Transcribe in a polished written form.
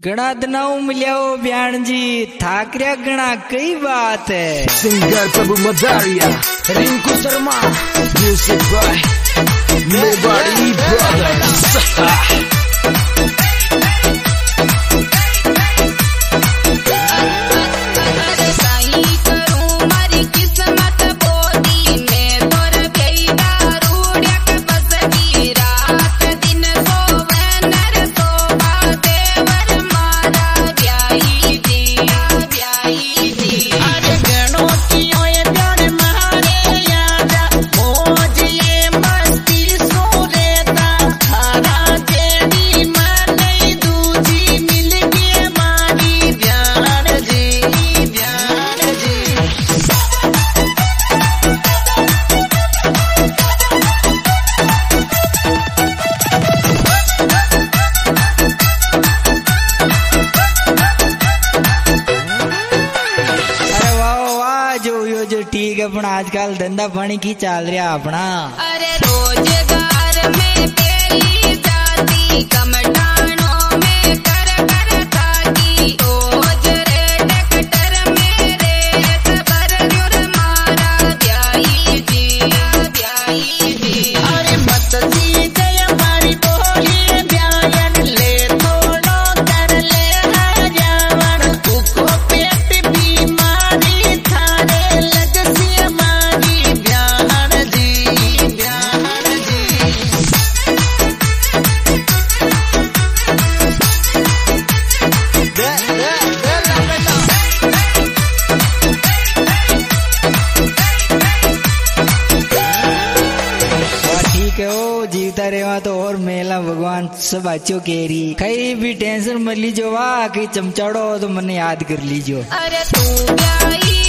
गणा दिनाऊ मिलियाओ ब्यान जी थाकरिया गणा कई बात है। Singer Prabhu Madariya, Rinku Sharma, music by Mewari brothers. ठीक है, अपना आजकल धंधा पानी की चल रहा अपना। अरे रोजगार में पहली जाती कमटानों में कर कर थाकी रोज रे ट्रैक्टर मेरे सबर जुर मारा ब्याई जी। अरे मत जी जय हमारी बोली ब्यायन ले थोड़ो कर ले हजावन को पेट बीमारी थारे जीवता रेवा तो और मेला भगवान सब अच्छो केरी कहीं भी टेंशन मत लीजो, वाह कहीं चमचाड़ो तो मने याद कर लीजो। अरे तू ब्याई